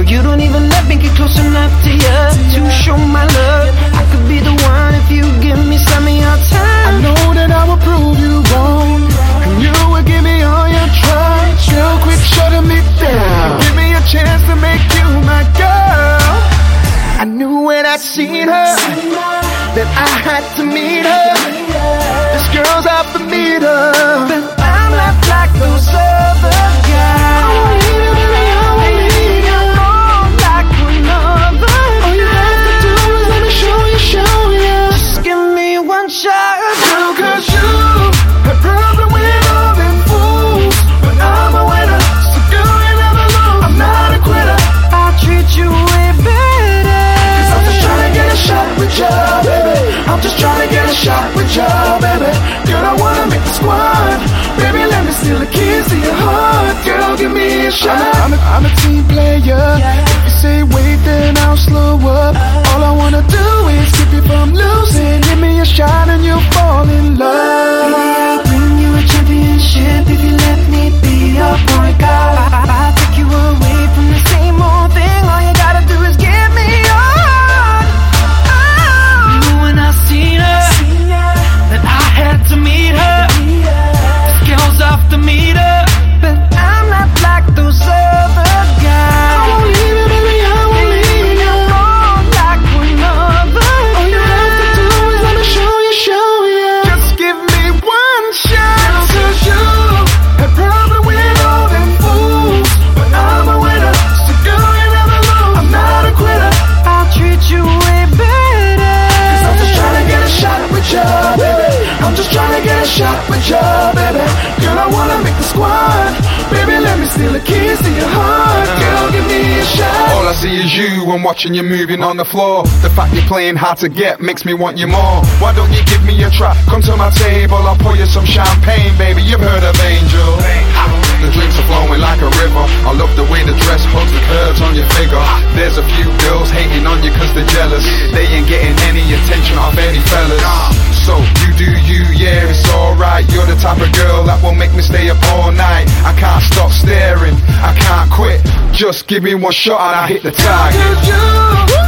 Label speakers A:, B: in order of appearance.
A: you don't even let me get close enough to you to show my love. I could be the one if you give me some of your time.
B: I know that I will prove you wrong, and you will give me all your trust. Girl, quit shutting me down. Give me a chance to make you my girl. I knew when I seen her that I had to meet her. This girl's out for me, but
A: I'm not like those other guys. I won't leave you alone like another.
B: All you have to do is let me show you.
A: Just give me one shot,
B: girl, 'cause you have problem with all them fools, but I'm a winner, so girl, you never lose. I'm not a quitter.
A: I'll treat you way better.
B: 'Cause I'm just trying to get a shot with you, baby. I'm just trying to get a shot with you, baby. Girl, I wanna make the squad. Baby, let me steal the keys to your heart. Girl, give me a shot. I'm a team player. If you say wait, then I'll slow up. All I wanna do is keep you from losing. Give me a shot and you'll fall in love.
A: Baby, I'll bring you a championship if you let me be your point guard. I'll take you away from the same old thing. All you gotta do is give me your heart. You know when I seen her that I had to meet her. This girl's off the meter, but I'm not like those other guys.
B: I won't leave you, baby, I won't leave you
A: alone like another.
B: All you have to do is let me show you. Just give me one shot. 'Cause you have problem with all them fools, but I'm a winner, so girl, you never lose. I'm not a quitter.
A: I'll treat you way better.
B: 'Cause I'm just trying to get a shot with you, baby. I'm just trying to get a shot with you, baby. Girl, I wanna make the squad. Baby, let me steal the keys to your heart. Girl, give me a shot.
C: All I see is you when watching you moving on the floor. The fact you're playing hard to get makes me want you more. Why don't you give me a try? Come to my table, I'll pour you some champagne, baby. You've heard of Angel. The drinks are flowing like a river. I love the way the dress hugs the curves on your figure. There's a few girls hating on you 'cause they're jealous. They ain't getting any attention off any fellas. So you do you, yeah, it's alright. You're the type of girl that will make me stay up all night. I can't stop staring, I can't quit. Just give me one shot and I hit the target.
B: 'Cause you